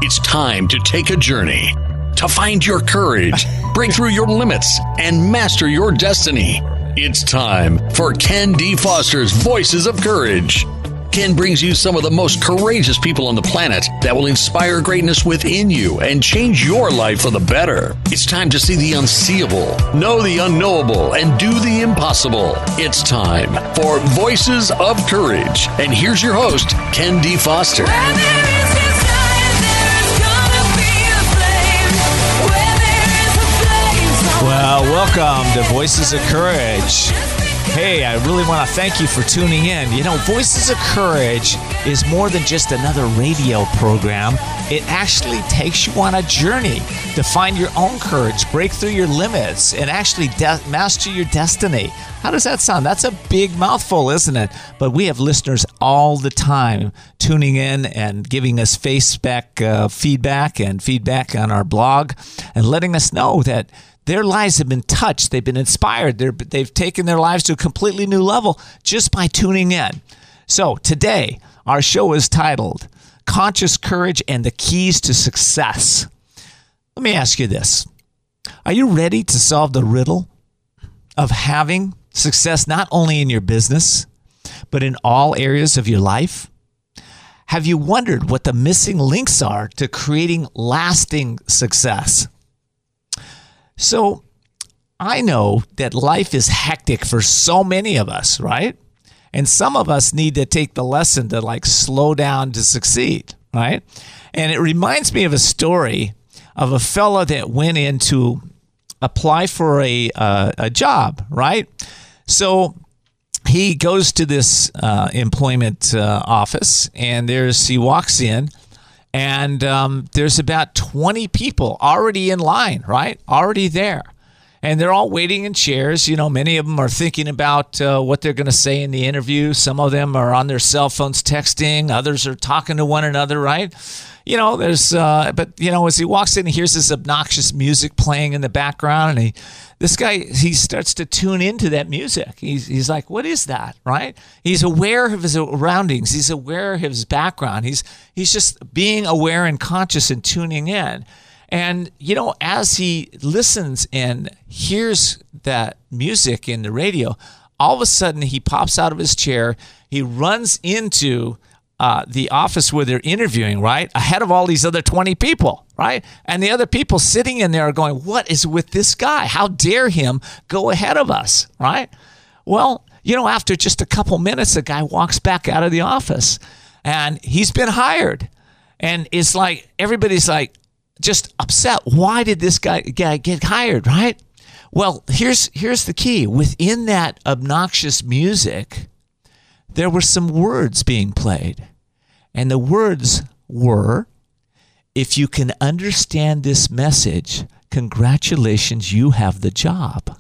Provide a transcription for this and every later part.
It's time to take a journey, to find your courage, break through your limits, and master your destiny. It's time for Ken D. Foster's Voices of Courage. Ken brings you some of the most courageous people on the planet that will inspire greatness within you and change your life for the better. It's time to see the unseeable, know the unknowable, and do the impossible. It's time for Voices of Courage. And here's your host, Ken D. Foster. Well, welcome to Voices of Courage. Hey, I really want to thank you for tuning in. You know, Voices of Courage is more than just another radio program. It actually takes you on a journey to find your own courage, break through your limits, and actually master your destiny. How does that sound? That's a big mouthful, isn't it? But we have listeners all the time tuning in and giving us feedback on our blog and letting us know that their lives have been touched. They've been inspired. They've taken their lives to a completely new level just by tuning in. So today, our show is titled Conscious Courage and the Keys to Success. Let me ask you this. Are you ready to solve the riddle of having success not only in your business, but in all areas of your life? Have you wondered what the missing links are to creating lasting success? So I know that life is hectic for so many of us, right? And some of us need to take the lesson to slow down to succeed, right? And it reminds me of a story of a fellow that went in to apply for a job, right? So he goes to this employment office, and he walks in. And there's about 20 people already in line, right? Already there. And they're all waiting in chairs. You know, many of them are thinking about what they're going to say in the interview. Some of them are on their cell phones texting. Others are talking to one another, right? You know, as he walks in, he hears this obnoxious music playing in the background. And he starts to tune into that music. He's like, what is that, right? He's aware of his surroundings. He's aware of his background. He's just being aware and conscious and tuning in. And, you know, as he listens and hears that music in the radio, all of a sudden he pops out of his chair. He runs into the office where they're interviewing, right? Ahead of all these other 20 people, right? And the other people sitting in there are going, what is with this guy? How dare him go ahead of us, right? Well, you know, after just a couple minutes, the guy walks back out of the office and he's been hired. And it's like, everybody's like just upset. Why did this guy get hired, right? Well, here's the key. Within that obnoxious music, there were some words being played. And the words were, if you can understand this message, congratulations, you have the job.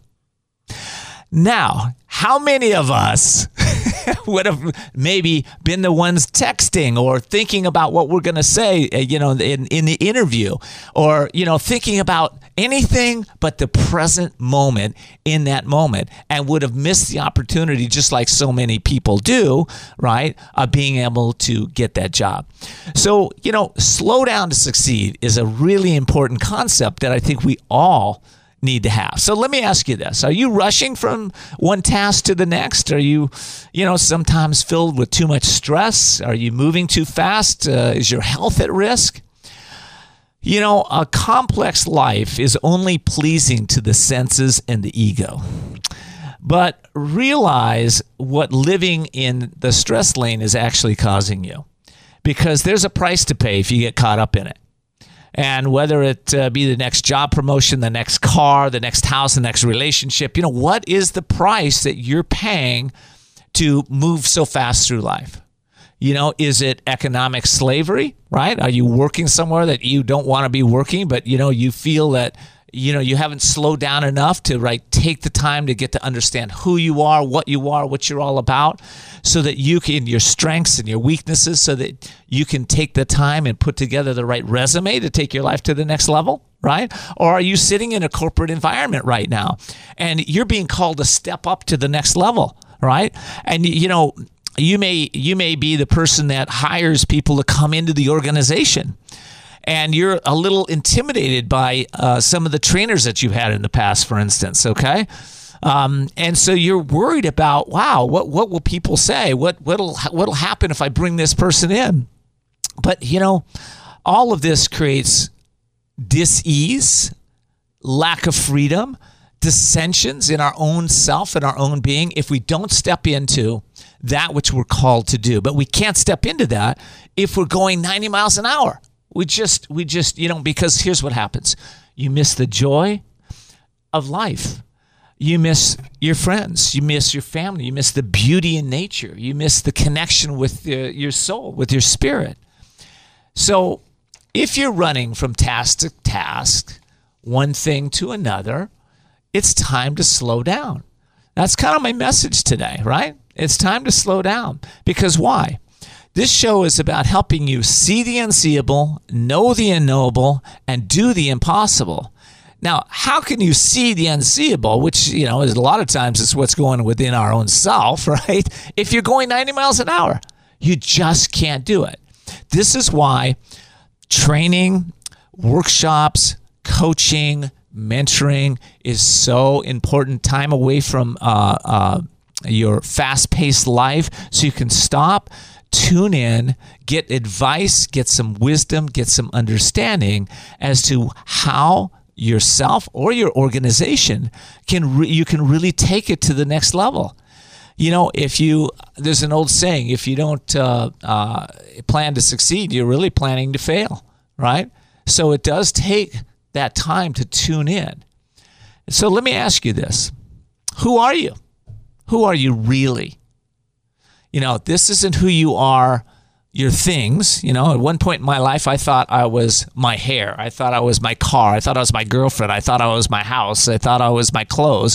Now, how many of us would have maybe been the ones texting or thinking about what we're going to say, in the interview, or, thinking about anything but the present moment in that moment, and would have missed the opportunity, just like so many people do, right, of being able to get that job. So, slow down to succeed is a really important concept that I think we all need to have. So let me ask you this. Are you rushing from one task to the next? Are you, sometimes filled with too much stress? Are you moving too fast? Is your health at risk? A complex life is only pleasing to the senses and the ego. But realize what living in the stress lane is actually causing you, because there's a price to pay if you get caught up in it. And whether it be the next job promotion, the next car, the next house, the next relationship, what is the price that you're paying to move so fast through life? Is it economic slavery, right? Are you working somewhere that you don't want to be working, but, you feel that, you haven't slowed down enough to, take the time to get to understand who you are, what you're all about, so that you can, your strengths and your weaknesses, so that you can take the time and put together the right resume to take your life to the next level, right? Or are you sitting in a corporate environment right now and you're being called to step up to the next level, right? And, you may be the person that hires people to come into the organization. and you're a little intimidated by some of the trainers that you've had in the past, for instance, okay? And so you're worried about, wow, what will people say? What'll happen if I bring this person in? But, all of this creates dis-ease, lack of freedom, dissensions in our own self and our own being if we don't step into that which we're called to do. But we can't step into that if we're going 90 miles an hour. We just, because here's what happens. You miss the joy of life. You miss your friends. You miss your family. You miss the beauty in nature. You miss the connection with your soul, with your spirit. So if you're running from task to task, one thing to another, it's time to slow down. That's kind of my message today, right? It's time to slow down. Because why? This show is about helping you see the unseeable, know the unknowable, and do the impossible. Now, how can you see the unseeable, which, is a lot of times it's what's going within our own self, right? If you're going 90 miles an hour, you just can't do it. This is why training, workshops, coaching, mentoring is so important. Time away from your fast-paced life so you can stop, tune in, get advice, get some wisdom, get some understanding as to how yourself or your organization you can really take it to the next level. There's an old saying, if you don't plan to succeed, you're really planning to fail, right? So it does take that time to tune in. So let me ask you this. Who are you? Who are you really? This isn't who you are, your things. At one point in my life, I thought I was my hair. I thought I was my car. I thought I was my girlfriend. I thought I was my house. I thought I was my clothes.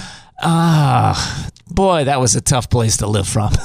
Boy, that was a tough place to live from.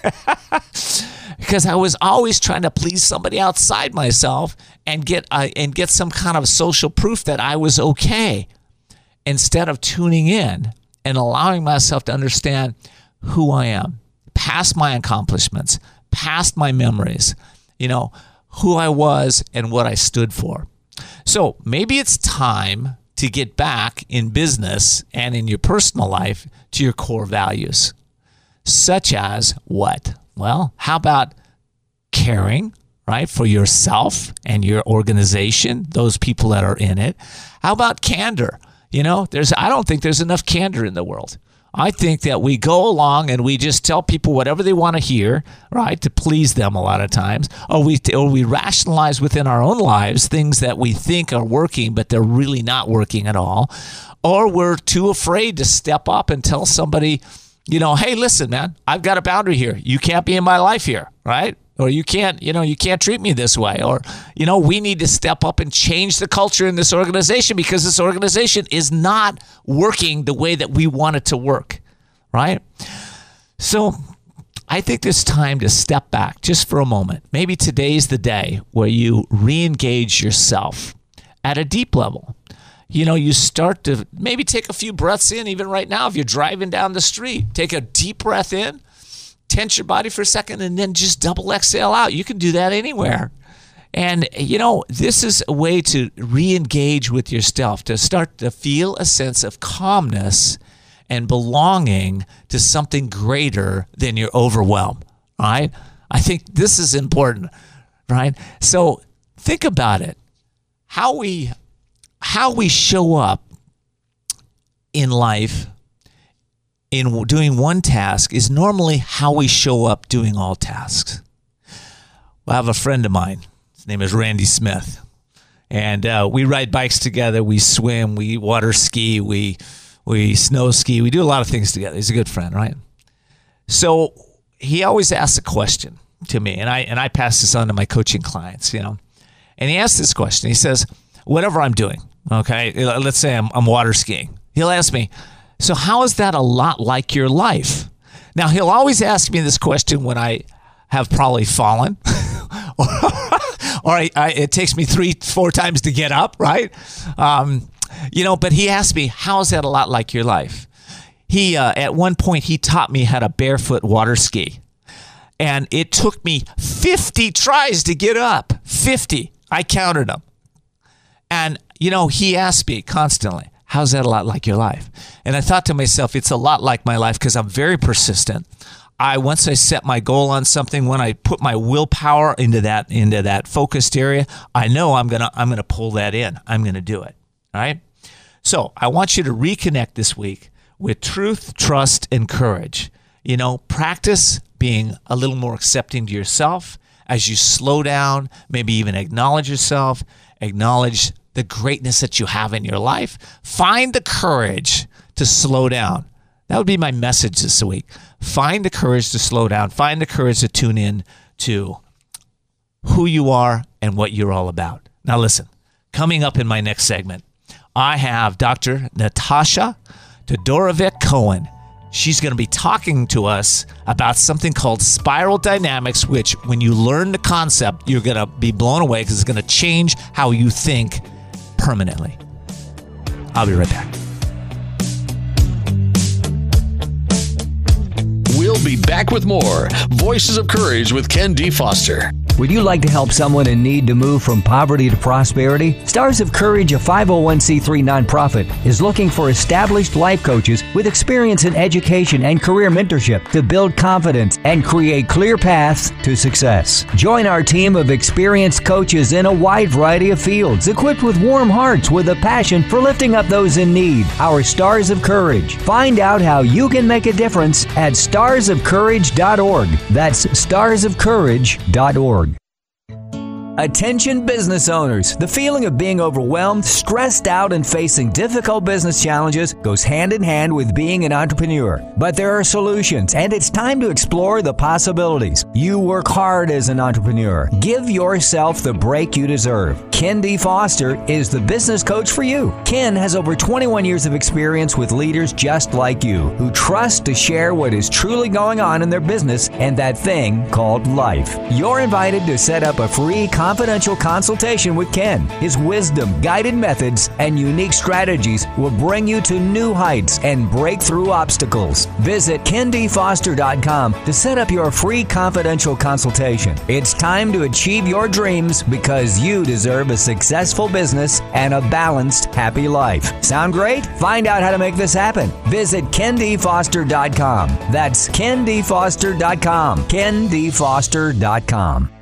Because I was always trying to please somebody outside myself and get some kind of social proof that I was okay, instead of tuning in and allowing myself to understand who I am, past my accomplishments, past my memories, who I was and what I stood for. So maybe it's time to get back in business and in your personal life to your core values, such as what? Well, how about caring, right, for yourself and your organization, those people that are in it? How about candor? I don't think there's enough candor in the world. I think that we go along and we just tell people whatever they want to hear, right, to please them a lot of times, or we rationalize within our own lives things that we think are working, but they're really not working at all, or we're too afraid to step up and tell somebody, hey, listen, man, I've got a boundary here. You can't be in my life here, right? Or you can't treat me this way. Or, we need to step up and change the culture in this organization because this organization is not working the way that we want it to work, right? So I think it's time to step back just for a moment. Maybe today's the day where you re-engage yourself at a deep level. You start to maybe take a few breaths in, even right now, if you're driving down the street. Take a deep breath in, tense your body for a second, and then just double exhale out. You can do that anywhere. And, this is a way to re-engage with yourself, to start to feel a sense of calmness and belonging to something greater than your overwhelm, all right? I think this is important, right? So think about it. How we show up in life in doing one task is normally how we show up doing all tasks. I have a friend of mine. His name is Randy Smith. And we ride bikes together. We swim. We water ski. We snow ski. We do a lot of things together. He's a good friend, right? So he always asks a question to me, and I pass this on to my coaching clients, And he asks this question. He says, whatever I'm doing, okay, let's say I'm water skiing. He'll ask me, so how is that a lot like your life? Now, he'll always ask me this question when I have probably fallen or it takes me 3-4 times to get up, right? But he asked me, how is that a lot like your life? He, at one point, he taught me how to barefoot water ski. And it took me 50 tries to get up. 50. I counted them. And, he asked me constantly, how's that a lot like your life? And I thought to myself, it's a lot like my life because I'm very persistent. Once I set my goal on something, when I put my willpower into that focused area, I know I'm gonna pull that in. I'm gonna do it. All right. So I want you to reconnect this week with truth, trust, and courage. Practice being a little more accepting to yourself as you slow down, maybe even acknowledge yourself, acknowledge the greatness that you have in your life. Find the courage to slow down. That would be my message this week. Find the courage to slow down. Find the courage to tune in to who you are and what you're all about. Now listen, coming up in my next segment, I have Dr. Natasha Todorovic-Cohen. She's going to be talking to us about something called spiral dynamics, which when you learn the concept, you're going to be blown away because it's going to change how you think permanently. I'll be right back. We'll be back with more Voices of Courage with Ken D. Foster. Would you like to help someone in need to move from poverty to prosperity? Stars of Courage, a 501c3 nonprofit, is looking for established life coaches with experience in education and career mentorship to build confidence and create clear paths to success. Join our team of experienced coaches in a wide variety of fields, equipped with warm hearts with a passion for lifting up those in need. Our Stars of Courage. Find out how you can make a difference at starsofcourage.org. That's starsofcourage.org. Attention business owners. The feeling of being overwhelmed, stressed out, and facing difficult business challenges goes hand in hand with being an entrepreneur. But there are solutions, and it's time to explore the possibilities. You work hard as an entrepreneur. Give yourself the break you deserve. Ken D. Foster is the business coach for you. Ken has over 21 years of experience with leaders just like you, who trust to share what is truly going on in their business and that thing called life. You're invited to set up a free confidential consultation with Ken. His wisdom, guided methods, and unique strategies will bring you to new heights and break through obstacles. Visit KenDFoster.com to set up your free confidential consultation. It's time to achieve your dreams because you deserve a successful business and a balanced, happy life. Sound great? Find out how to make this happen. Visit KenDFoster.com. That's KenDFoster.com. KenDFoster.com.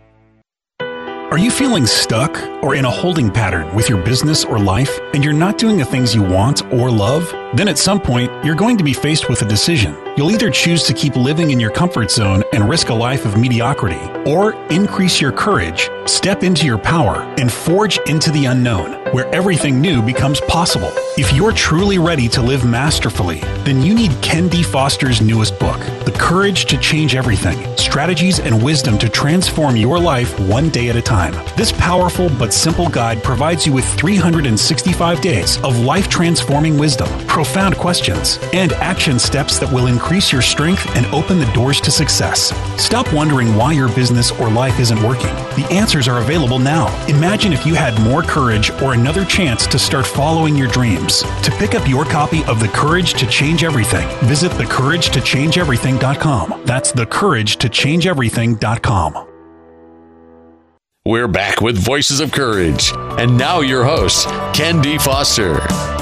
Are you feeling stuck or in a holding pattern with your business or life and you're not doing the things you want or love? Then at some point, you're going to be faced with a decision. You'll either choose to keep living in your comfort zone and risk a life of mediocrity, or increase your courage, step into your power, and forge into the unknown, where everything new becomes possible. If you're truly ready to live masterfully, then you need Ken D. Foster's newest book, The Courage to Change Everything, Strategies and Wisdom to Transform Your Life One Day at a Time. This powerful but simple guide provides you with 365 days of life-transforming wisdom, profound questions, and action steps that will increase your strength and open the doors to success. Stop wondering why your business or life isn't working. The answers are available now. Imagine if you had more courage or another chance to start following your dreams. To pick up your copy of The Courage to Change Everything, visit thecouragetochangeeverything.com. That's thecouragetochangeeverything.com. We're back with Voices of Courage. And now your host, Ken D. Foster.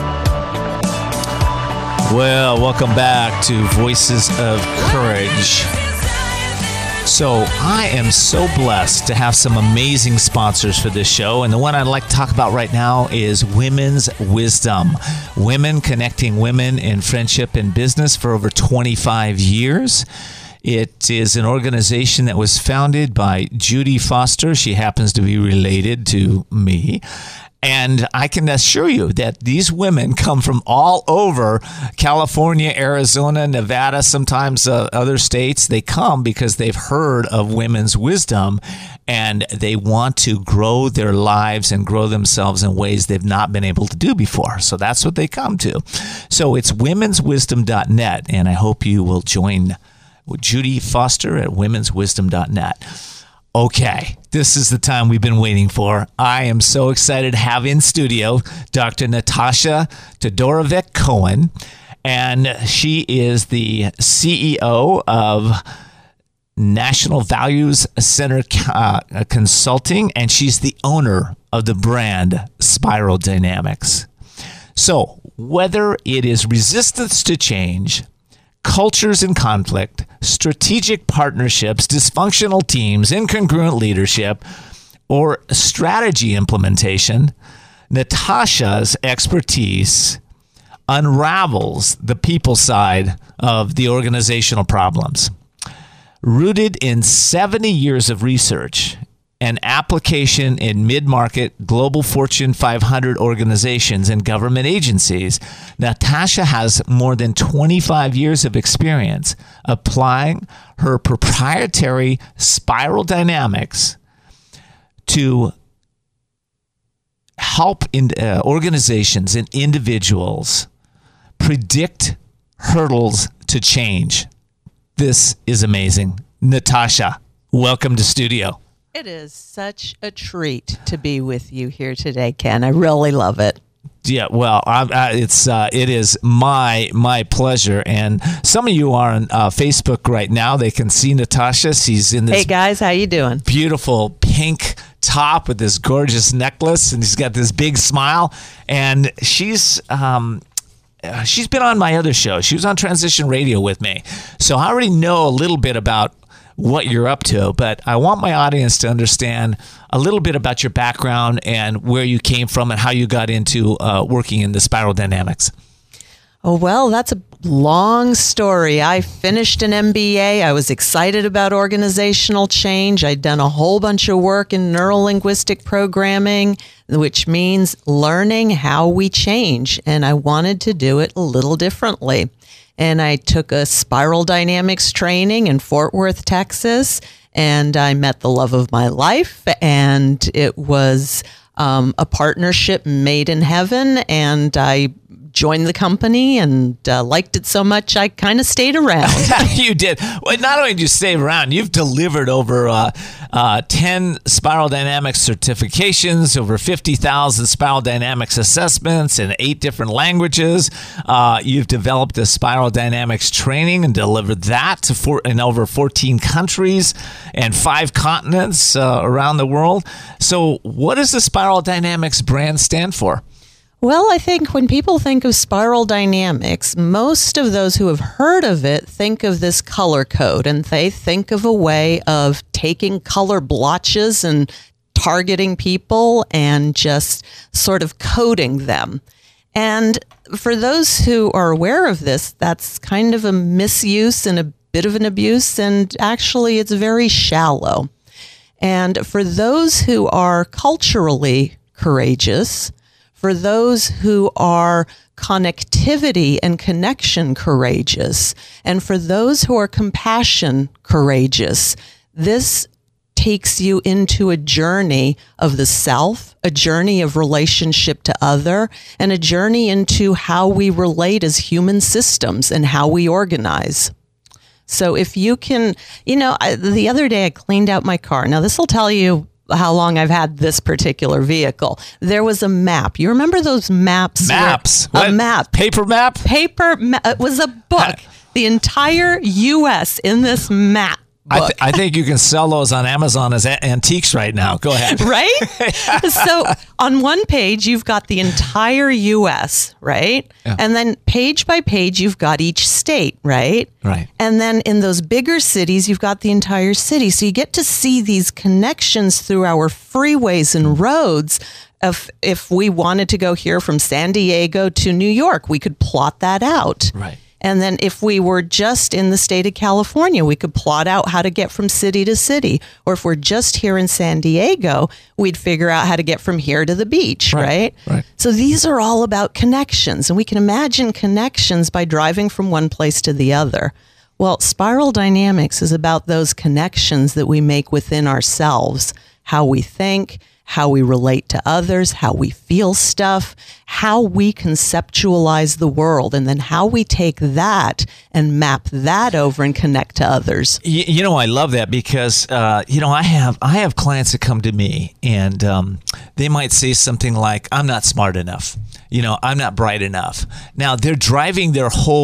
Well, welcome back to Voices of Courage. So I am so blessed to have some amazing sponsors for this show. And the one I'd like to talk about right now is Women's Wisdom. Women connecting women in friendship and business for over 25 years. It is an organization that was founded by Judy Foster. She happens to be related to me. And I can assure you that these women come from all over California, Arizona, Nevada, sometimes other states. They come because they've heard of women's wisdom and they want to grow their lives and grow themselves in ways they've not been able to do before. So that's what they come to. So it's womenswisdom.net, and I hope you will join Judy Foster at womenswisdom.net. Okay, this is the time we've been waiting for. I am so excited to have in studio Dr. Natasha Todorovic-Cohen, and she is the CEO of National Values Center Consulting, and she's the owner of the brand Spiral Dynamics. So whether it is resistance to change, cultures in conflict, strategic partnerships, dysfunctional teams, incongruent leadership, or strategy implementation, Natasha's expertise unravels the people side of the organizational problems. Rooted in 70 years of research and application in mid-market global Fortune 500 organizations and government agencies, Natasha has more than 25 years of experience applying her proprietary Spiral Dynamics to help organizations and individuals predict hurdles to change. This is amazing. Natasha, welcome to studio. It is such a treat to be with you here today, Ken. I really love it. Yeah, well, it is my pleasure. And some of you are on Facebook right now. They can see Natasha. She's in this. Hey guys, how you doing? Beautiful pink top with this gorgeous necklace, and she's got this big smile. And she's been on my other show. She was on Transition Radio with me, so I already know a little bit about what you're up to, but I want my audience to understand a little bit about your background and where you came from and how you got into working in the Spiral Dynamics. Oh, well, that's a long story. I finished an MBA. I was excited about organizational change. I'd done a whole bunch of work in neuro-linguistic programming, which means learning how we change. And I wanted to do it a little differently. And I took a Spiral Dynamics training in Fort Worth, Texas, and I met the love of my life. And it was a partnership made in heaven. And I joined the company and liked it so much I kind of stayed around. You did. Well, not only did you stay around, you've delivered over 10 Spiral Dynamics certifications, over 50,000 Spiral Dynamics assessments in 8 different languages. You've developed a Spiral Dynamics training and delivered that in over 14 countries and 5 continents around the world. So what does the Spiral Dynamics brand stand for? Well, I think when people think of Spiral Dynamics, most of those who have heard of it think of this color code, and they think of a way of taking color blotches and targeting people and just sort of coding them. And for those who are aware of this, that's kind of a misuse and a bit of an abuse, and actually it's very shallow. And for those who are culturally courageous, for those who are connectivity and connection courageous, and for those who are compassion courageous, this takes you into a journey of the self, a journey of relationship to other, and a journey into how we relate as human systems and how we organize. So if you can, the other day I cleaned out my car. Now this will tell you how long I've had this particular vehicle. There was a map. You remember those maps? Maps? A map. Paper map? It was a book. The entire U.S. in this map. I think you can sell those on Amazon as antiques right now. Go ahead. Right? So on one page, you've got the entire U.S., right? Yeah. And then page by page, you've got each state, right? Right. And then in those bigger cities, you've got the entire city. So you get to see these connections through our freeways and roads. If we wanted to go here from San Diego to New York, we could plot that out. Right. And then if we were just in the state of California, we could plot out how to get from city to city. Or if we're just here in San Diego, we'd figure out how to get from here to the beach, right? Right. So these are all about connections. And we can imagine connections by driving from one place to the other. Well, Spiral Dynamics is about those connections that we make within ourselves, how we think, how we relate to others, how we feel stuff, how we conceptualize the world, and then how we take that and map that over and connect to others. I love that because, I have clients that come to me and they might say something like, I'm not smart enough. I'm not bright enough. Now, they're driving their whole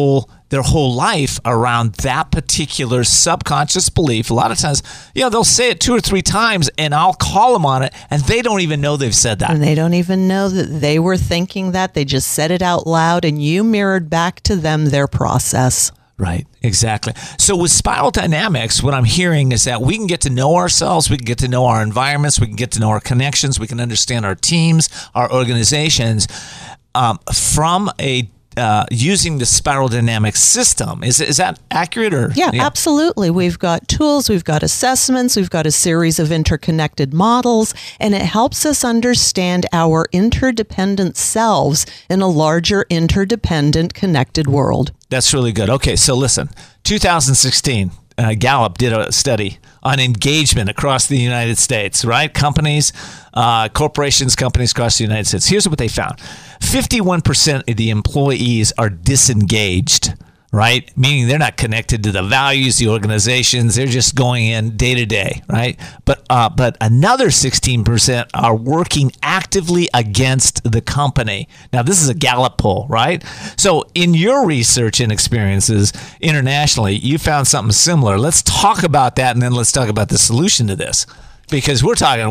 their whole life around that particular subconscious belief. A lot of times, they'll say it 2 or 3 times and I'll call them on it and they don't even know they've said that. And they don't even know that they were thinking that. They just said it out loud and you mirrored back to them their process. Right, exactly. So with Spiral Dynamics, what I'm hearing is that we can get to know ourselves, we can get to know our environments, we can get to know our connections, we can understand our teams, our organizations from using the Spiral Dynamics system. Is that accurate? Yeah, absolutely. We've got tools, we've got assessments, we've got a series of interconnected models, and it helps us understand our interdependent selves in a larger interdependent connected world. That's really good. Okay, so listen, 2016, Gallup did a study on engagement across the United States, right? Companies, corporations, companies across the United States. Here's what they found. 51% of the employees are disengaged, right? Meaning they're not connected to the values, the organizations. They're just going in day to day, right? But another 16% are working actively against the company. Now, this is a Gallup poll, right? So in your research and experiences internationally, you found something similar. Let's talk about that, and then let's talk about the solution to this. Because we're talking,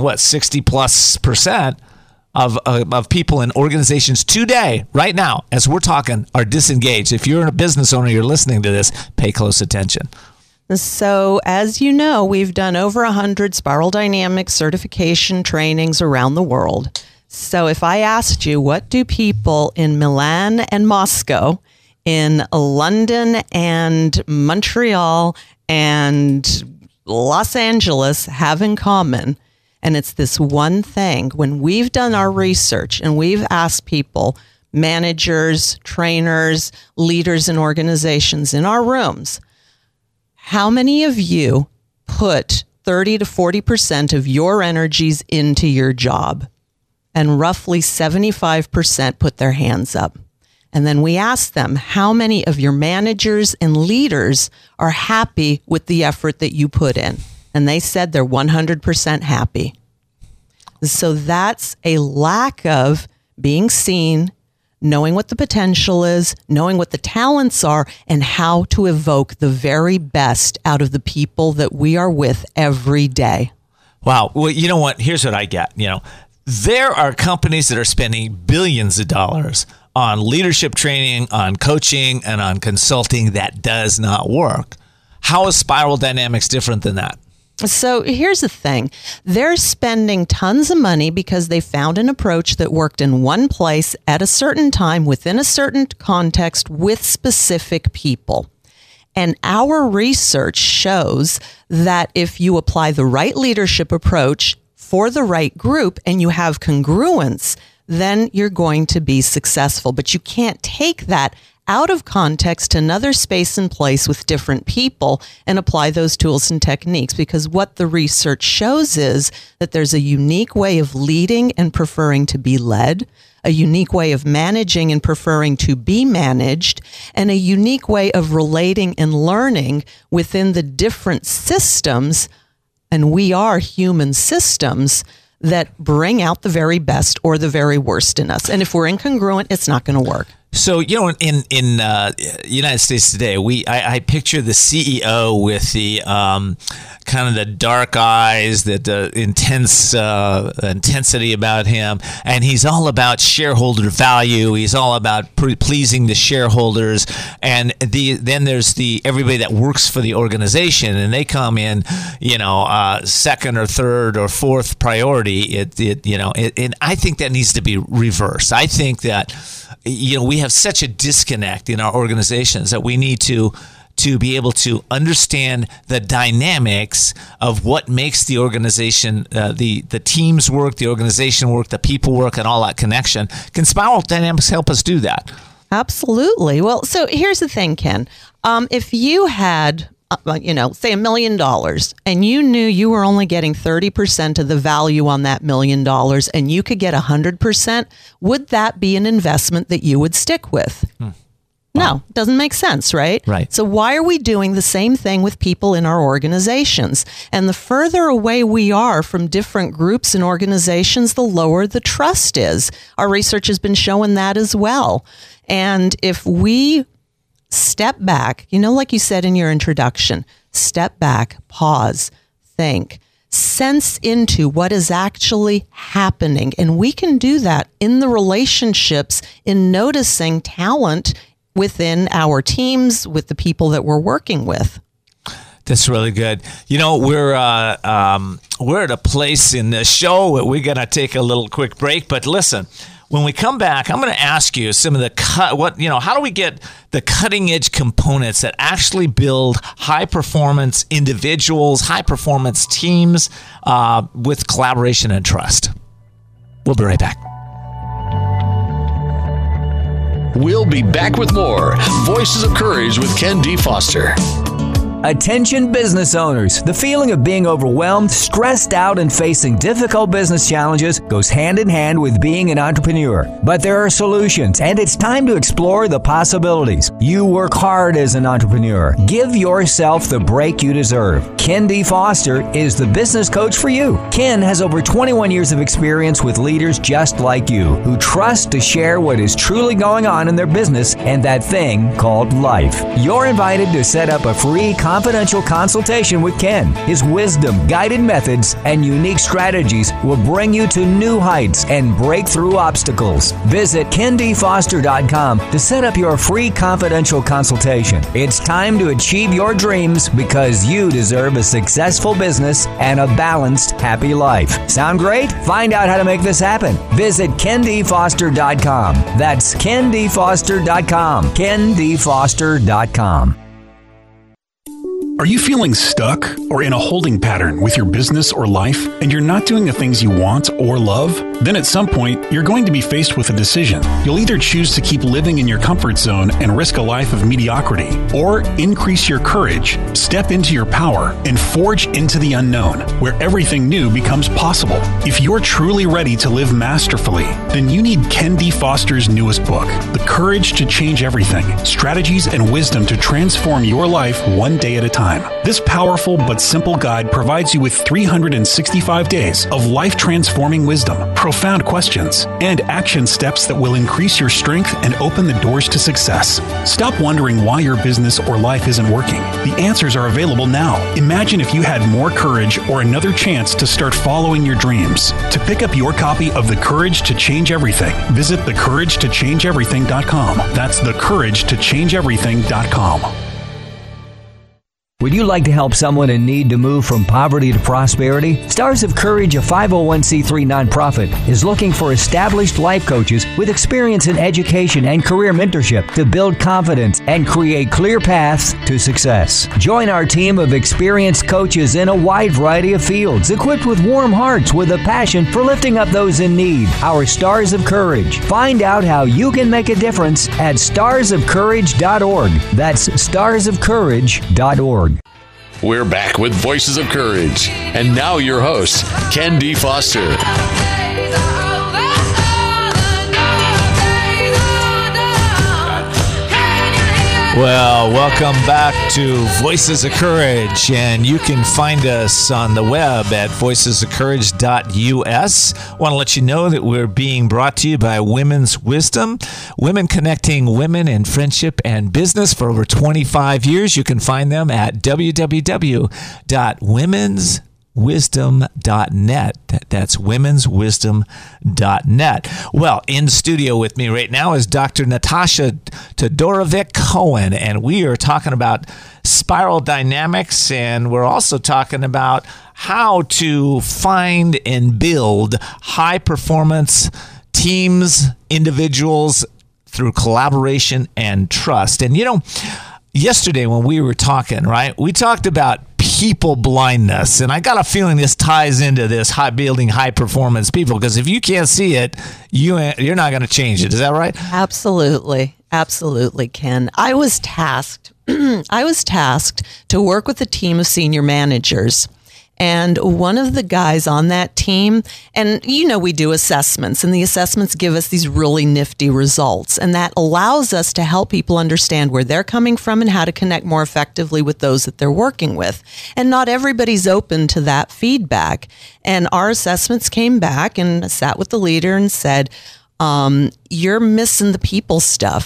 60+% of people in organizations today, right now, as we're talking, are disengaged. If you're a business owner, you're listening to this, pay close attention. So, as you know, we've done over 100 Spiral Dynamics certification trainings around the world. So if I asked you, what do people in Milan and Moscow, in London and Montreal and Los Angeles have in common? And it's this one thing. When we've done our research and we've asked people, managers, trainers, leaders in organizations in our rooms, how many of you put 30 to 40% of your energies into your job? And roughly 75% put their hands up. And then we asked them, how many of your managers and leaders are happy with the effort that you put in? And they said they're 100% happy. So that's a lack of being seen, knowing what the potential is, knowing what the talents are, and how to evoke the very best out of the people that we are with every day. Wow. Well, you know what? Here's what I get. There are companies that are spending billions of dollars on leadership training, on coaching, and on consulting that does not work. How is Spiral Dynamics different than that? So here's the thing. They're spending tons of money because they found an approach that worked in one place at a certain time within a certain context with specific people. And our research shows that if you apply the right leadership approach for the right group and you have congruence, then you're going to be successful. But you can't take that out of context to another space and place with different people and apply those tools and techniques, because what the research shows is that there's a unique way of leading and preferring to be led, a unique way of managing and preferring to be managed, and a unique way of relating and learning within the different systems, and we are human systems, that bring out the very best or the very worst in us. And if we're incongruent, it's not going to work. So, in United States today, I picture the CEO with the kind of the dark eyes, the intense intensity about him, and he's all about shareholder value. He's all about pleasing the shareholders, and then there's everybody that works for the organization, and they come in, second or third or fourth priority. And I think that needs to be reversed. I think that we have such a disconnect in our organizations that we need to be able to understand the dynamics of what makes the organization, the teams work, the organization work, the people work, and all that connection. Can Spiral Dynamics help us do that? Absolutely. Well, so here's the thing, Ken. If you had, say $1 million, and you knew you were only getting 30% of the value on that $1 million, and you could get 100%, would that be an investment that you would stick with? No, doesn't make sense, right? Right. So why are we doing the same thing with people in our organizations? And the further away we are from different groups and organizations, the lower the trust is. Our research has been showing that as well. And if we step back, like you said in your introduction, step back, pause, think, sense into what is actually happening. And we can do that in the relationships, in noticing talent within our teams, with the people that we're working with. That's really good. We're at a place in the show where we're going to take a little quick break. But listen, when we come back, I'm going to ask you some of the how do we get the cutting edge components that actually build high performance individuals, high performance teams with collaboration and trust. We'll be right back. We'll be back with more Voices of Courage with Ken D. Foster. Attention business owners. The feeling of being overwhelmed, stressed out, and facing difficult business challenges goes hand in hand with being an entrepreneur. But there are solutions, and it's time to explore the possibilities. You work hard as an entrepreneur. Give yourself the break you deserve. Ken D. Foster is the business coach for you. Ken has over 21 years of experience with leaders just like you, who trust to share what is truly going on in their business and that thing called life. You're invited to set up a free confidential consultation with Ken. His wisdom, guided methods, and unique strategies will bring you to new heights and break through obstacles. Visit KenDFoster.com to set up your free confidential consultation. It's time to achieve your dreams because you deserve a successful business and a balanced, happy life. Sound great? Find out how to make this happen. Visit KenDFoster.com. That's KenDFoster.com. KenDFoster.com. Are you feeling stuck or in a holding pattern with your business or life and you're not doing the things you want or love? Then at some point, you're going to be faced with a decision. You'll either choose to keep living in your comfort zone and risk a life of mediocrity, or increase your courage, step into your power, and forge into the unknown, where everything new becomes possible. If you're truly ready to live masterfully, then you need Ken D. Foster's newest book, The Courage to Change Everything, Strategies and Wisdom to Transform Your Life One Day at a Time. This powerful but simple guide provides you with 365 days of life-transforming wisdom, profound questions, and action steps that will increase your strength and open the doors to success. Stop wondering why your business or life isn't working. The answers are available now. Imagine if you had more courage or another chance to start following your dreams. To pick up your copy of The Courage to Change Everything, visit thecouragetochangeeverything.com. That's thecouragetochangeeverything.com. Would you like to help someone in need to move from poverty to prosperity? Stars of Courage, a 501c3 nonprofit, is looking for established life coaches with experience in education and career mentorship to build confidence and create clear paths to success. Join our team of experienced coaches in a wide variety of fields, equipped with warm hearts with a passion for lifting up those in need. Our Stars of Courage. Find out how you can make a difference at starsofcourage.org. That's starsofcourage.org. We're back with Voices of Courage. And now your host, Ken D. Foster. Well, welcome back to Voices of Courage, and you can find us on the web at voicesofcourage.us. I want to let you know that we're being brought to you by Women's Wisdom, women connecting women in friendship and business for over 25 years. You can find them at www.womenswisdom.net. That's womenswisdom.net. Well, in studio with me right now is Dr. Natasha Todorovic-Cohen, and we are talking about spiral dynamics, and we're also talking about how to find and build high-performance teams, individuals, through collaboration and trust. And, yesterday when we were talking, right, we talked about people blindness, and I got a feeling this ties into this building high performance people, because if you can't see it, you're not going to change it. Is that right? Absolutely, Ken. I was tasked to work with a team of senior managers. And one of the guys on that team, and we do assessments, and the assessments give us these really nifty results. And that allows us to help people understand where they're coming from and how to connect more effectively with those that they're working with. And not everybody's open to that feedback. And our assessments came back, and I sat with the leader and said, you're missing the people stuff.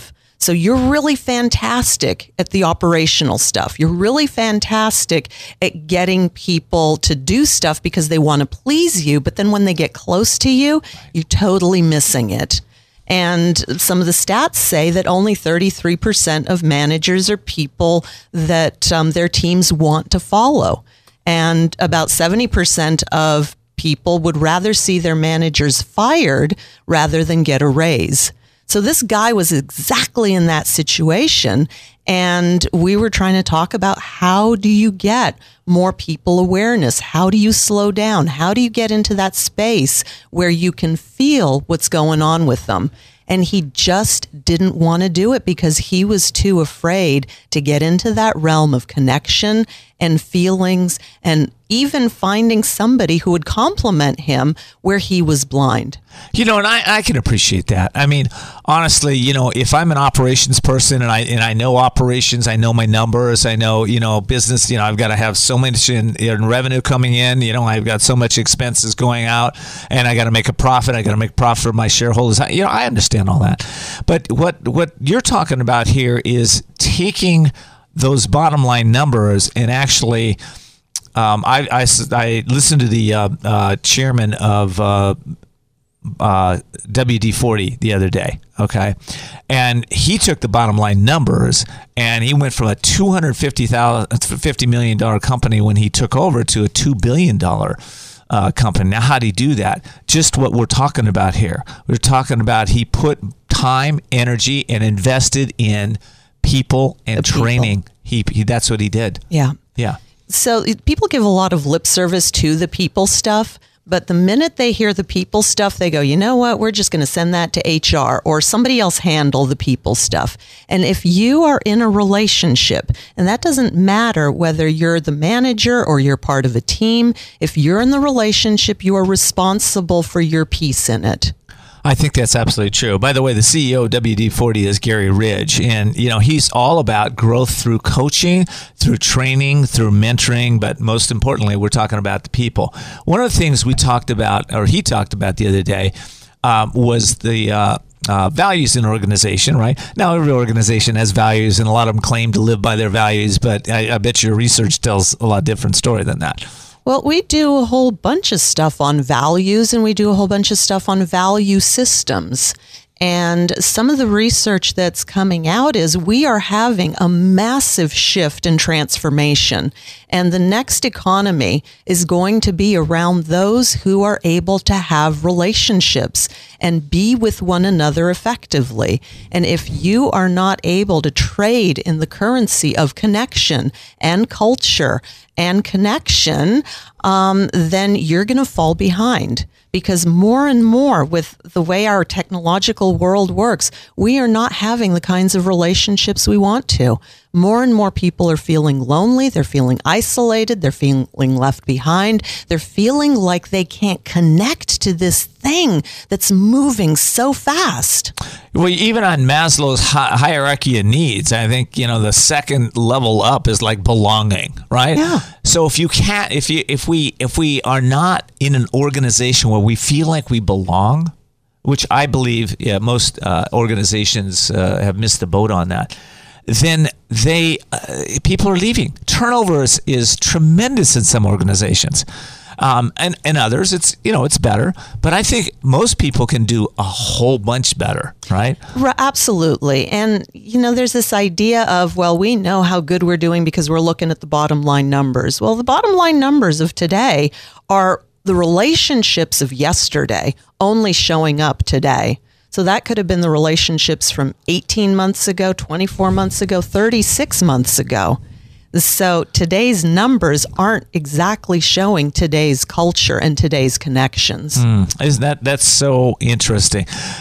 So you're really fantastic at the operational stuff. You're really fantastic at getting people to do stuff because they want to please you. But then when they get close to you, you're totally missing it. And some of the stats say that only 33% of managers are people that their teams want to follow. And about 70% of people would rather see their managers fired rather than get a raise. So this guy was exactly in that situation. And we were trying to talk about, how do you get more people awareness? How do you slow down? How do you get into that space where you can feel what's going on with them? And he just didn't want to do it because he was too afraid to get into that realm of connection and feelings, and even finding somebody who would compliment him where he was blind. You know, and I can appreciate that. I mean, honestly, you know, if I'm an operations person and I know operations, I know my numbers, I know, business, I've got to have so much in revenue coming in, I've got so much expenses going out, and I got to make a profit. I got to make profit for my shareholders. I understand all that. But what you're talking about here is taking those bottom line numbers and actually, I listened to the chairman of WD-40 the other day, okay? And he took the bottom line numbers, and he went from a $50 million company when he took over to a $2 billion company. Now, how did he do that? Just what we're talking about here. We're talking about he put time, energy, and invested in people and training. He that's what he did. Yeah. Yeah. So people give a lot of lip service to the people stuff, but the minute they hear the people stuff, they go, you know what, we're just going to send that to HR or somebody else handle the people stuff. And if you are in a relationship, and that doesn't matter whether you're the manager or you're part of a team, if you're in the relationship, you are responsible for your piece in it. I think that's absolutely true. By the way, the CEO of WD-40 is Gary Ridge, and he's all about growth through coaching, through training, through mentoring, but most importantly, we're talking about the people. One of the things we talked about, or he talked about the other day, was the values in an organization, right? Now, every organization has values, and a lot of them claim to live by their values, but I bet your research tells a lot different story than that. Well, we do a whole bunch of stuff on values, and we do a whole bunch of stuff on value systems. And some of the research that's coming out is we are having a massive shift and transformation. And the next economy is going to be around those who are able to have relationships and be with one another effectively. And if you are not able to trade in the currency of connection and culture and connection, then you're going to fall behind. Because more and more, with the way our technological world works, we are not having the kinds of relationships we want to. More and more people are feeling lonely. They're feeling isolated. They're feeling left behind. They're feeling like they can't connect to this thing that's moving so fast. Well, even on Maslow's hierarchy of needs, I think, the second level up is like belonging, right? Yeah. So if you can't, if we are not in an organization where we feel like we belong, which I believe most organizations have missed the boat on that, then people are leaving. Turnover is tremendous in some organizations. And others, it's better. But I think most people can do a whole bunch better, right? Absolutely. And, there's this idea of, well, we know how good we're doing because we're looking at the bottom line numbers. Well, the bottom line numbers of today are the relationships of yesterday only showing up today. So that could have been the relationships from 18 months ago, 24 months ago, 36 months ago. So today's numbers aren't exactly showing today's culture and today's connections. That's so interesting.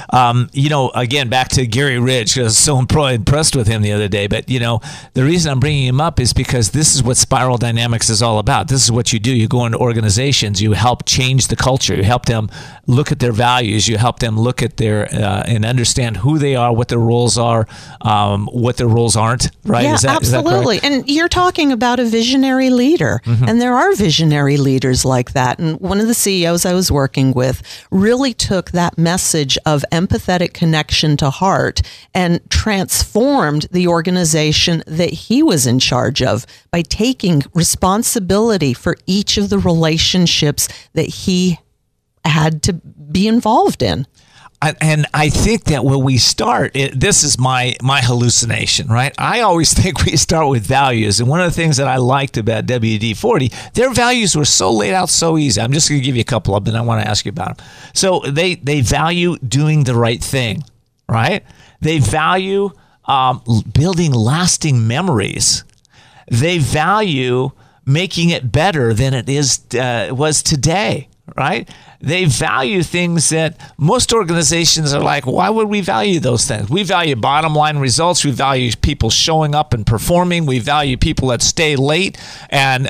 Again, back to Gary Ridge, I was so impressed with him the other day. But, the reason I'm bringing him up is because this is what Spiral Dynamics is all about. This is what you do. You go into organizations, you help change the culture. You help them look at their values. You help them look at their and understand who they are, what their roles are, what their roles aren't. Right? Yeah, is that absolutely. correct? And you're talking talking about a visionary leader. And there are visionary leaders like that. And one of the CEOs I was working with really took that message of empathetic connection to heart and transformed the organization that he was in charge of by taking responsibility for each of the relationships that he had to be involved in. And I think that when we start, this is my hallucination, right? I always think we start with values. And one of the things that I liked about WD-40, their values were so laid out so easy. I'm just going to give you a couple of them, and I want to ask you about them. So they value doing the right thing, right? They value building lasting memories. They value making it better than it was today, right? They value things that most organizations are like, why would we value those things? We value bottom line results. We value people showing up and performing. We value people that stay late and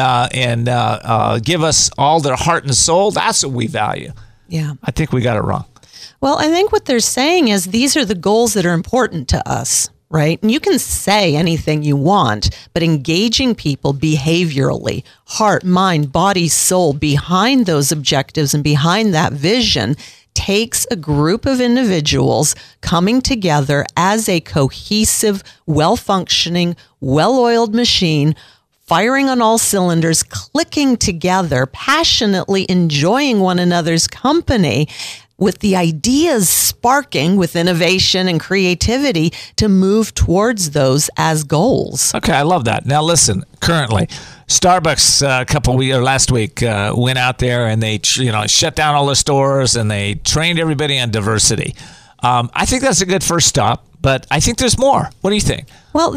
give us all their heart and soul. That's what we value. Yeah. I think we got it wrong. Well, I think what they're saying is these are the goals that are important to us. Right? And you can say anything you want, but engaging people behaviorally, heart, mind, body, soul, behind those objectives and behind that vision takes a group of individuals coming together as a cohesive, well-functioning, well-oiled machine, firing on all cylinders, clicking together, passionately enjoying one another's company, with the ideas sparking with innovation and creativity to move towards those as goals. Okay, I love that. Now listen, currently, Starbucks last week went out there and they shut down all the stores and they trained everybody on diversity. I think that's a good first stop, but I think there's more. What do you think? Well,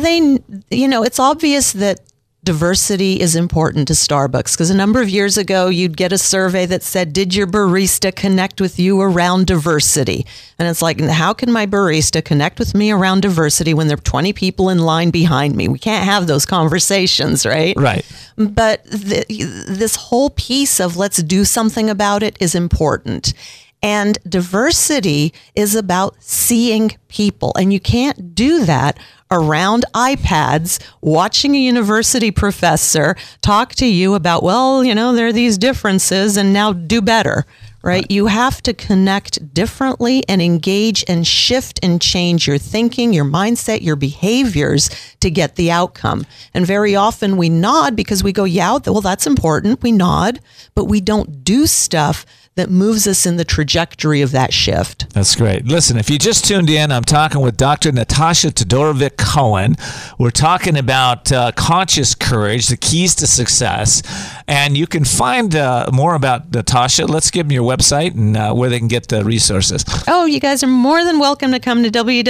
it's obvious that diversity is important to Starbucks because a number of years ago, you'd get a survey that said, did your barista connect with you around diversity? And it's like, how can my barista connect with me around diversity when there are 20 people in line behind me? We can't have those conversations, right? Right. But this whole piece of let's do something about it is important. And diversity is about seeing people. And you can't do that around iPads, watching a university professor talk to you about, there are these differences and now do better, right? You have to connect differently and engage and shift and change your thinking, your mindset, your behaviors to get the outcome. And very often we nod because we go, that's important. We nod, but we don't do stuff that moves us in the trajectory of that shift. That's great. Listen, if you just tuned in, I'm talking with Dr. Natasha Todorovic-Cohen. We're talking about conscious courage, the keys to success. And you can find more about Natasha. Let's give them your website and where they can get the resources. Oh, you guys are more than welcome to come to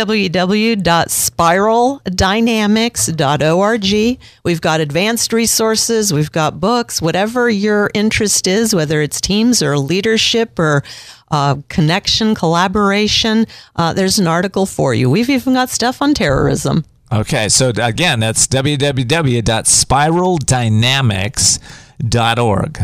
www.spiraldynamics.org. We've got advanced resources. We've got books, whatever your interest is, whether it's teams or leadership or connection, collaboration. There's an article for you. We've even got stuff on terrorism. Okay, so again, that's www.spiraldynamics.org.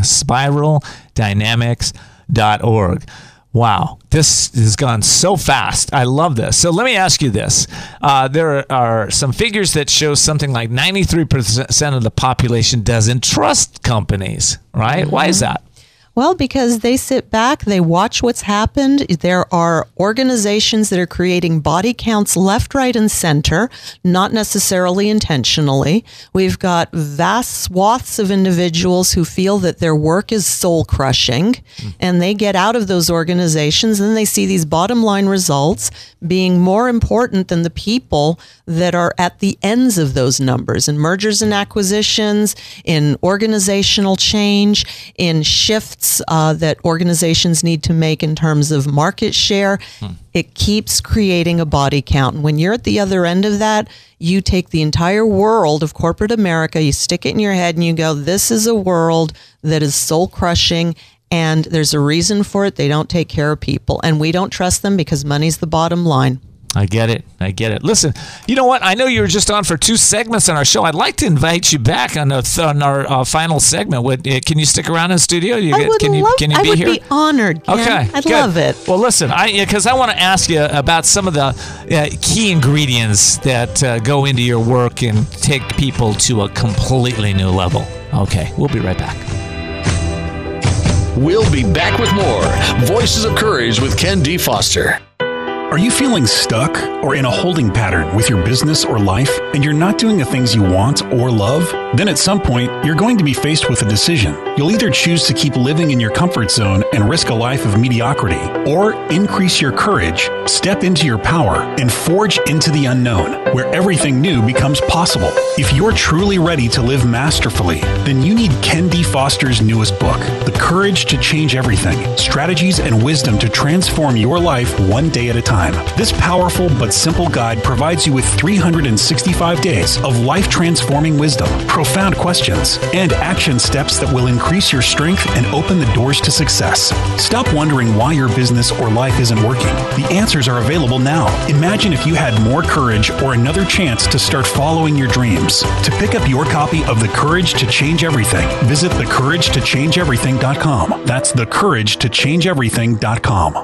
Spiraldynamics.org. Wow, this has gone so fast. I love this. So let me ask you this. There are some figures that show something like 93% of the population doesn't trust companies, right? Mm-hmm. Why is that? Well, because they sit back, they watch what's happened. There are organizations that are creating body counts left, right, and center, not necessarily intentionally. We've got vast swaths of individuals who feel that their work is soul-crushing, and they get out of those organizations, and they see these bottom line results being more important than the people that are at the ends of those numbers, in mergers and acquisitions, in organizational change, in shifts that organizations need to make in terms of market share. It keeps creating a body count. And when you're at the other end of that, you take the entire world of corporate America, you stick it in your head and you go, this is a world that is soul crushing. And there's a reason for it. They don't take care of people. And we don't trust them because money's the bottom line. I get it. Listen, you know what? I know you were just on for 2 segments on our show. I'd like to invite you back on our final segment. Can you stick around in the studio? I would be honored. Ken. Okay, I'd love it. Well, listen, because I want to ask you about some of the key ingredients that go into your work and take people to a completely new level. Okay, we'll be right back. We'll be back with more Voices of Courage with Ken D. Foster. Are you feeling stuck or in a holding pattern with your business or life and you're not doing the things you want or love? Then at some point, you're going to be faced with a decision. You'll either choose to keep living in your comfort zone and risk a life of mediocrity, or increase your courage, step into your power, and forge into the unknown, where everything new becomes possible. If you're truly ready to live masterfully, then you need Ken D. Foster's newest book, The Courage to Change Everything: Strategies and Wisdom to Transform Your Life One Day at a Time. This powerful but simple guide provides you with 365 days of life-transforming wisdom, profound questions, and action steps that will increase your strength and open the doors to success. Stop wondering why your business or life isn't working. The answers are available now. Imagine if you had more courage or another chance to start following your dreams. To pick up your copy of The Courage to Change Everything, visit thecouragetochangeeverything.com. That's thecouragetochangeeverything.com.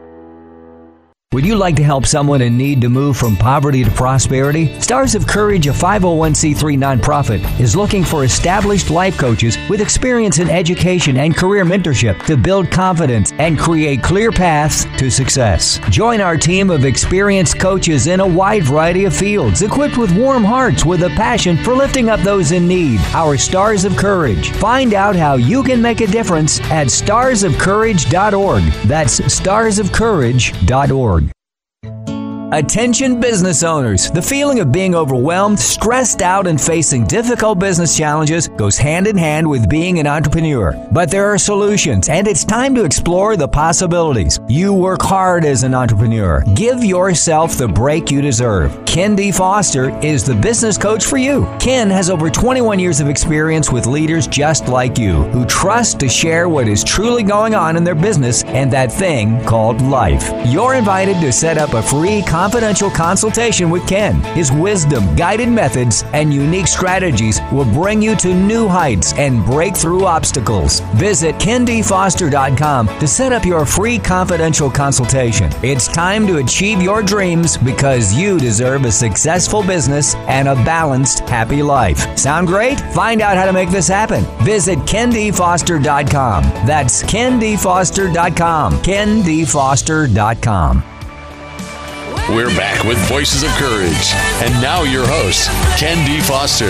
Would you like to help someone in need to move from poverty to prosperity? Stars of Courage, a 501c3 nonprofit, is looking for established life coaches with experience in education and career mentorship to build confidence and create clear paths to success. Join our team of experienced coaches in a wide variety of fields, equipped with warm hearts with a passion for lifting up those in need. Our Stars of Courage. Find out how you can make a difference at starsofcourage.org. That's starsofcourage.org. Attention business owners. The feeling of being overwhelmed, stressed out, and facing difficult business challenges goes hand in hand with being an entrepreneur. But there are solutions, and it's time to explore the possibilities. You work hard as an entrepreneur. Give yourself the break you deserve. Ken D. Foster is the business coach for you. Ken has over 21 years of experience with leaders just like you, who trust to share what is truly going on in their business and that thing called life. You're invited to set up a free confidential consultation with Ken. His wisdom, guided methods, and unique strategies will bring you to new heights and break through obstacles. Visit KenDFoster.com to set up your free confidential consultation. It's time to achieve your dreams because you deserve a successful business and a balanced, happy life. Sound great? Find out how to make this happen. Visit KenDFoster.com. That's KenDFoster.com. KenDFoster.com. We're back with Voices of Courage. And now your host, Ken D. Foster.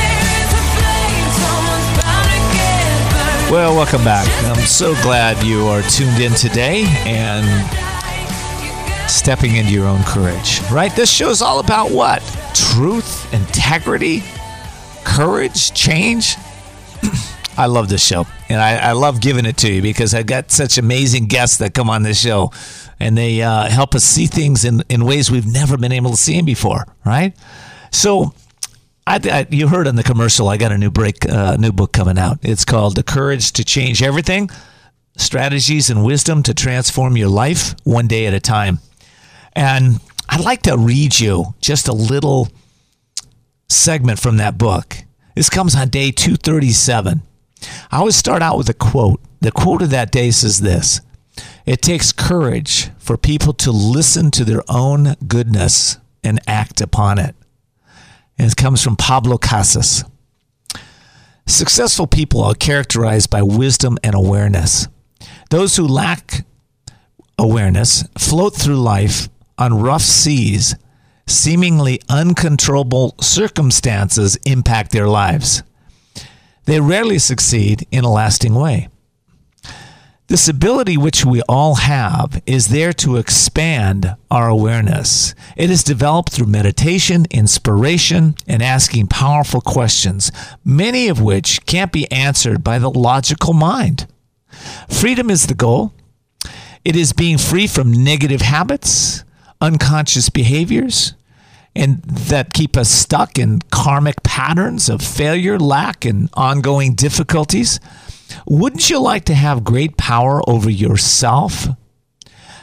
Well, welcome back. I'm so glad you are tuned in today and stepping into your own courage, right? This show is all about what? Truth, integrity, courage, change. I love this show, and I love giving it to you because I got such amazing guests that come on this show, and they help us see things in ways we've never been able to see them before, right? So you heard in the commercial, I got a new book coming out. It's called The Courage to Change Everything: Strategies and Wisdom to Transform Your Life One Day at a Time. And I'd like to read you just a little segment from that book. This comes on day 237. I always start out with a quote. The quote of that day says this: "It takes courage for people to listen to their own goodness and act upon it." And it comes from Pablo Casas. Successful people are characterized by wisdom and awareness. Those who lack awareness float through life on rough seas. Seemingly uncontrollable circumstances impact their lives. They rarely succeed in a lasting way. This ability, which we all have, is there to expand our awareness. It is developed through meditation, inspiration, and asking powerful questions, many of which can't be answered by the logical mind. Freedom is the goal. It is being free from negative habits, unconscious behaviors, and that keep us stuck in karmic patterns of failure, lack, and ongoing difficulties. Wouldn't you like to have great power over yourself?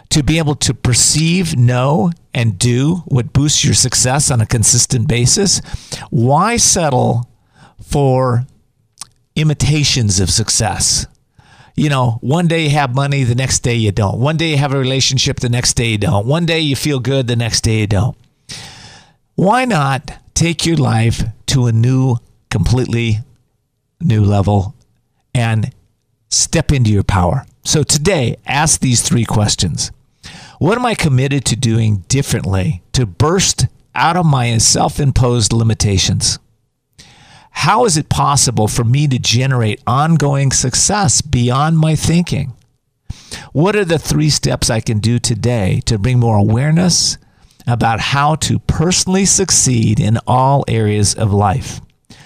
to be able to perceive, know, and do what boosts your success on a consistent basis, why settle for imitations of success? You know, one day you have money, the next day you don't. One day you have a relationship, the next day you don't. One day you feel good, the next day you don't. Why not take your life to a completely new level and step into your power? So today, ask these 3 questions. What am I committed to doing differently to burst out of my self-imposed limitations? How is it possible for me to generate ongoing success beyond my thinking? What are the 3 steps I can do today to bring more awareness about how to personally succeed in all areas of life?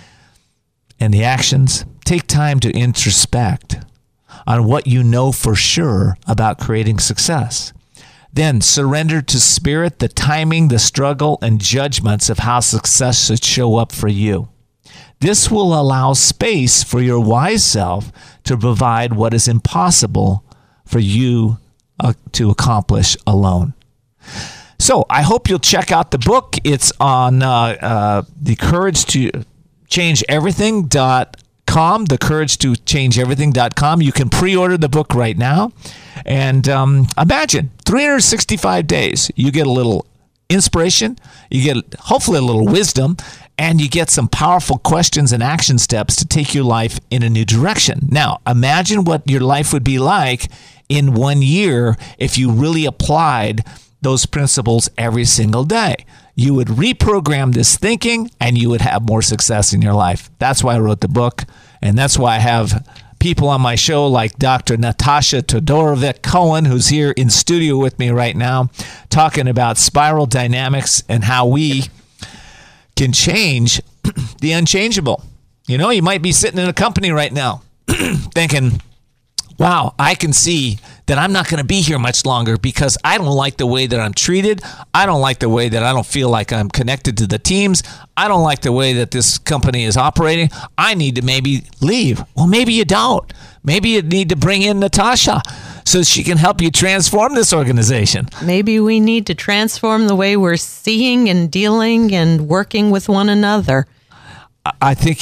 And the actions, take time to introspect on what you know for sure about creating success. Then surrender to spirit, the timing, the struggle, and judgments of how success should show up for you. This will allow space for your wise self to provide what is impossible for you to accomplish alone. So I hope you'll check out the book. It's on the Courage to Change Everything.com, thecouragetochangeeverything.com. You can pre-order the book right now. And imagine 365 days, you get a little inspiration, you get hopefully a little wisdom, and you get some powerful questions and action steps to take your life in a new direction. Now, imagine what your life would be like in 1 year if you really applied those principles every single day. You would reprogram this thinking and you would have more success in your life. That's why I wrote the book, and that's why I have people on my show like Dr. Natasha Todorovic-Cohen, who's here in studio with me right now, talking about spiral dynamics and how we can change the unchangeable. You know, you might be sitting in a company right now thinking, wow, I can see that I'm not going to be here much longer because I don't like the way that I'm treated. I don't like the way that I don't feel like I'm connected to the teams. I don't like the way that this company is operating. I need to maybe leave. Well, maybe you don't. Maybe you need to bring in Natasha so she can help you transform this organization. Maybe we need to transform the way we're seeing and dealing and working with one another. I think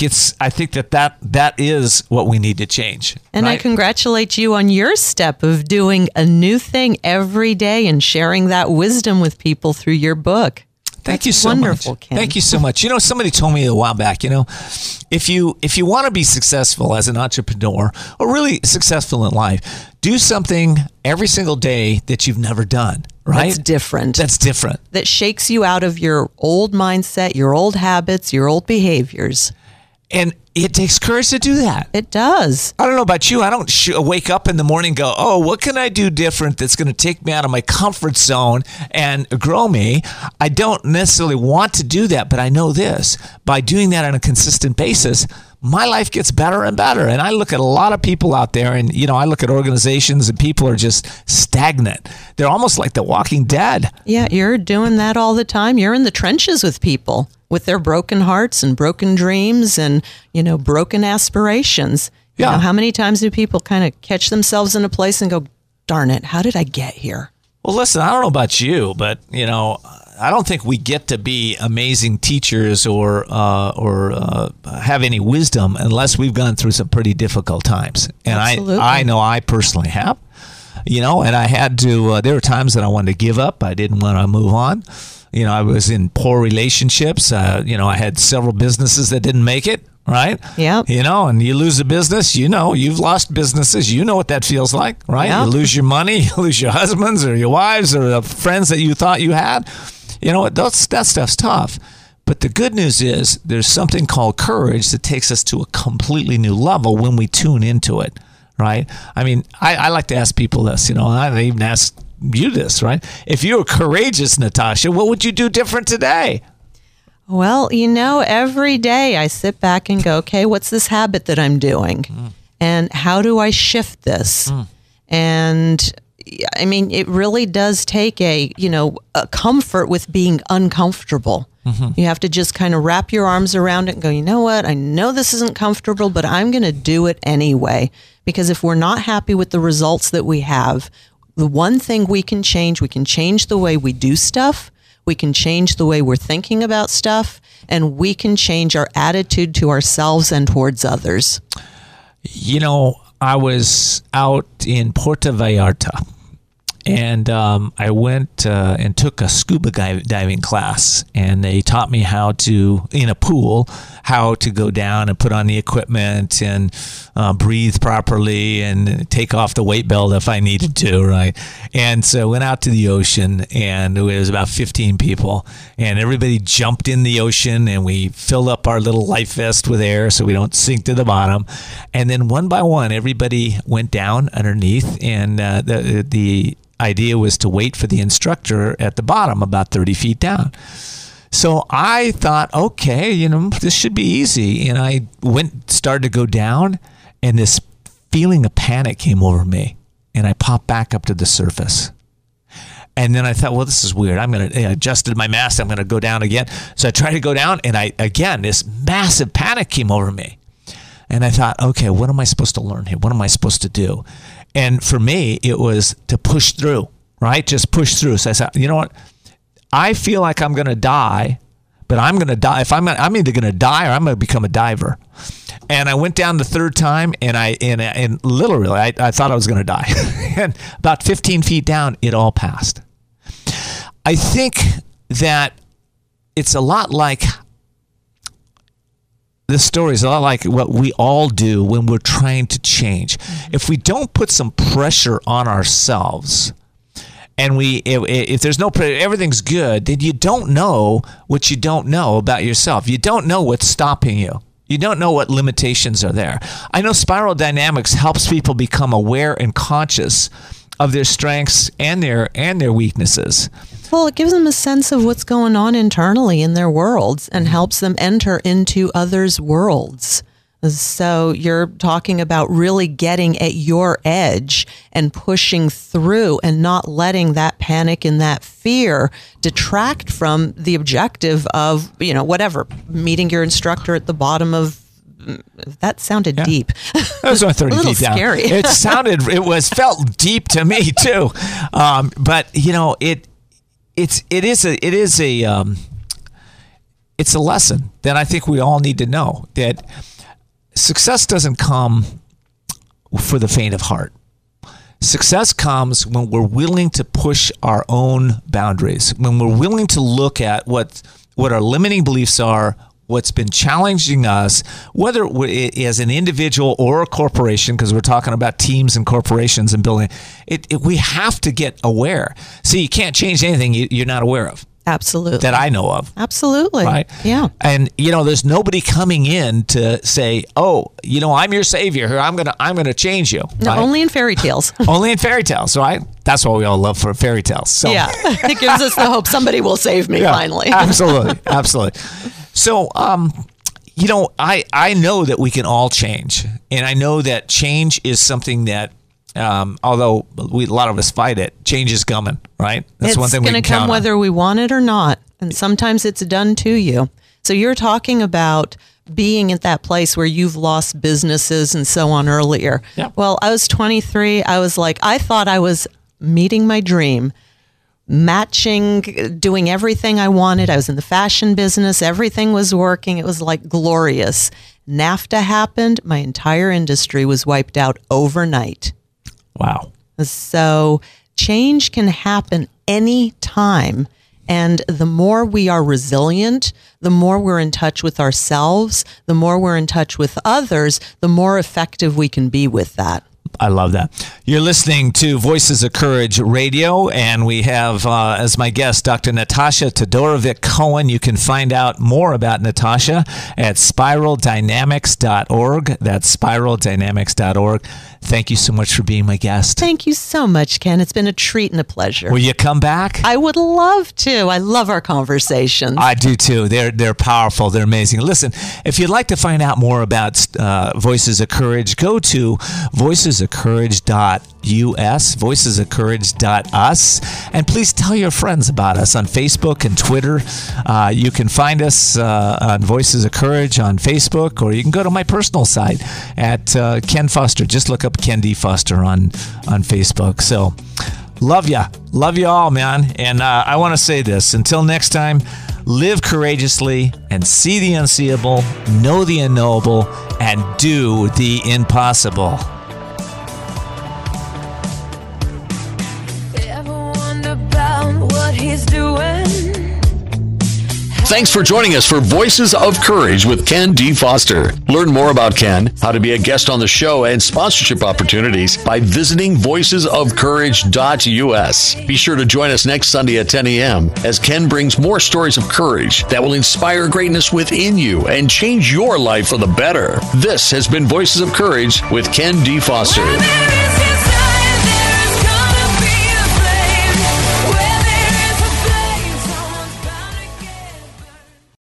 that is what we need to change. And right? I congratulate you on your step of doing a new thing every day and sharing that wisdom with people through your book. Thank you so much. Ken. Thank you so much. You know, somebody told me a while back, you know, if you want to be successful as an entrepreneur or really successful in life, do something every single day that you've never done, right? That's different. That shakes you out of your old mindset, your old habits, your old behaviors. And it takes courage to do that. It does. I don't know about you. I don't wake up in the morning and go, oh, what can I do different that's going to take me out of my comfort zone and grow me? I don't necessarily want to do that, but I know this. By doing that on a consistent basis, my life gets better and better. And I look at a lot of people out there and, you know, I look at organizations and people are just stagnant. They're almost like the Walking Dead. Yeah, you're doing that all the time. You're in the trenches with people with their broken hearts and broken dreams and, you know, broken aspirations. Yeah. You know, how many times do people kind of catch themselves in a place and go, darn it, how did I get here? Well, listen, I don't know about you, but, you know, I don't think we get to be amazing teachers or have any wisdom unless we've gone through some pretty difficult times. And I know I personally have, you know, and I had to, there were times that I wanted to give up. I didn't want to move on. You know, I was in poor relationships. You know, I had several businesses that didn't make it, right? Yeah. You know, and you lose a business, you know, you've lost businesses. You know what that feels like, right? Yeah. You lose your money, you lose your husbands or your wives or the friends that you thought you had. You know what? That stuff's tough. But the good news is there's something called courage that takes us to a completely new level when we tune into it, right? I mean, I like to ask people this, you know, and I even ask you this, right? If you were courageous, Natasha, what would you do different today? Well, you know, every day I sit back and go, okay, what's this habit that I'm doing? And how do I shift this? And I mean, it really does take a comfort with being uncomfortable. You have to just kind of wrap your arms around it and go, you know what? I know this isn't comfortable, but I'm going to do it anyway. Because if we're not happy with the results that we have, The one thing we can change the way we do stuff. We can change the way we're thinking about stuff, and we can change our attitude to ourselves and towards others. You know, I was out in Puerto Vallarta, and I went and took a scuba diving class, and they taught me how to, in a pool, how to go down and put on the equipment and breathe properly and take off the weight belt if I needed to, right? And so I went out to the ocean, and it was about 15 people, and everybody jumped in the ocean, and we filled up our little life vest with air so we don't sink to the bottom. And then one by one, everybody went down underneath, and the idea was to wait for the instructor at the bottom, about 30 feet down. So I thought, okay, you know, this should be easy. And I started to go down, and this feeling of panic came over me, and I popped back up to the surface. And then I thought, well, this is weird. I adjusted my mask. I'm going to go down again. So I tried to go down, and this massive panic came over me. And I thought, okay, what am I supposed to learn here? What am I supposed to do? And for me, it was to push through, right? Just push through. So I said, you know what? I feel like I'm going to die, but I'm going to die. I'm either going to die or I'm going to become a diver. And I went down the third time, and literally, I thought I was going to die. And about 15 feet down, it all passed. I think that it's a lot like, this story is a lot like what we all do when we're trying to change. If we don't put some pressure on ourselves, and if there's no pressure, everything's good, then you don't know what you don't know about yourself. You don't know what's stopping you. You don't know what limitations are there. I know Spiral Dynamics helps people become aware and conscious of their strengths and their weaknesses. Well, it gives them a sense of what's going on internally in their worlds and helps them enter into others' worlds. So you're talking about really getting at your edge and pushing through and not letting that panic and that fear detract from the objective of, you know, whatever, meeting your instructor at the bottom of. That sounded deep. That was only 30 feet down. Scary. It felt deep to me too. But you know, it's a lesson that I think we all need to know, that success doesn't come for the faint of heart. Success comes when we're willing to push our own boundaries, when we're willing to look at what our limiting beliefs are, what's been challenging us, whether as an individual or a corporation, because we're talking about teams and corporations and building, we have to get aware. See, you can't change anything you're not aware of. Absolutely. That I know of. Absolutely. Right? Yeah. And, you know, there's nobody coming in to say, oh, you know, I'm your savior here. I'm gonna change you. No, right? Only in fairy tales. Only in fairy tales, right? That's what we all love for fairy tales. So. Yeah. It gives us the hope somebody will save me finally. Absolutely. Absolutely. So, you know, I know that we can all change. And I know that change is something that, although a lot of us fight it, change is coming, right? That's one thing we can count on. It's going to come whether we want it or not. And sometimes it's done to you. So you're talking about being at that place where you've lost businesses and so on earlier. Yeah. Well, I was 23. I was like, I thought I was meeting my dream, matching, doing everything I wanted. I was in the fashion business. Everything was working. It was like glorious. NAFTA happened. My entire industry was wiped out overnight. Wow. So change can happen any time. And the more we are resilient, the more we're in touch with ourselves, the more we're in touch with others, the more effective we can be with that. I love that. You're listening to Voices of Courage Radio, and we have as my guest Dr. Natasha Todorovic-Cohen. You can find out more about Natasha at spiraldynamics.org. That's spiraldynamics.org. Thank you so much for being my guest. Thank you so much, Ken. It's been a treat and a pleasure. Will you come back? I would love to. I love our conversations. I do too. They're powerful. They're amazing. Listen, if you'd like to find out more about Voices of Courage, go to voicesofcourage.us, voicesofcourage.us, and please tell your friends about us on Facebook and Twitter. You can find us on Voices of Courage on Facebook, or you can go to my personal site at Ken Foster. Just look up Ken D. Foster on Facebook. So Love ya. Love you all, man. And I want to say this. Until next time, live courageously and see the unseeable, know the unknowable, and do the impossible. Ever wonder about what he's doing? Thanks for joining us for Voices of Courage with Ken D. Foster. Learn more about Ken, how to be a guest on the show, and sponsorship opportunities by visiting voicesofcourage.us. Be sure to join us next Sunday at 10 a.m. as Ken brings more stories of courage that will inspire greatness within you and change your life for the better. This has been Voices of Courage with Ken D. Foster.